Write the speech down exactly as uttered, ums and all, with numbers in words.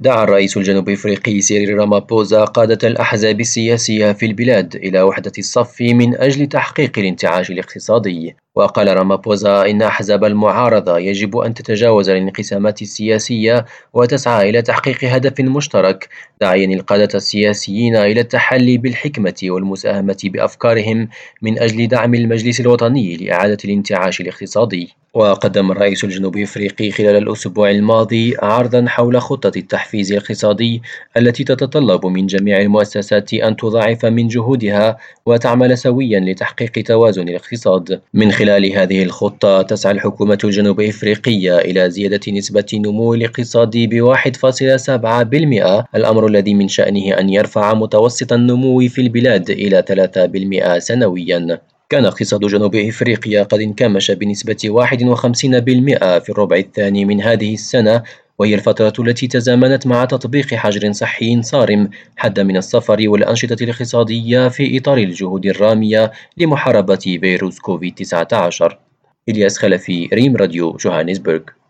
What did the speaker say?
دعا الرئيس الجنوب أفريقي سيريل رامابوزا قادة الأحزاب السياسية في البلاد إلى وحدة الصف من أجل تحقيق الانتعاش الاقتصادي. وقال رامابوزا إن أحزاب المعارضة يجب أن تتجاوز الانقسامات السياسية وتسعى إلى تحقيق هدف مشترك، داعيا القادة السياسيين إلى التحلي بالحكمة والمساهمة بأفكارهم من أجل دعم المجلس الوطني لإعادة الانتعاش الاقتصادي. وقدم الرئيس الجنوبي أفريقي خلال الأسبوع الماضي عرضا حول خطة التحفيز الاقتصادي التي تتطلب من جميع المؤسسات أن تضاعف من جهودها وتعمل سويا لتحقيق توازن الاقتصاد. من خلال هذه الخطة تسعى الحكومة الجنوب أفريقية إلى زيادة نسبة نمو الاقتصاد بواحد فاصلة سبعة بالمئة، الأمر الذي من شأنه أن يرفع متوسط النمو في البلاد إلى ثلاثة بالمئة سنويا. كان اقتصاد جنوب إفريقيا قد انكمش بنسبة واحد وخمسين بالمئة في الربع الثاني من هذه السنة، وهي الفترة التي تزامنت مع تطبيق حجر صحي صارم حد من السفر والأنشطة الاقتصادية في إطار الجهود الرامية لمحاربة فيروس كوفيد تسعة عشر. إلياس خلفي، ريم راديو، جوهانسبرغ.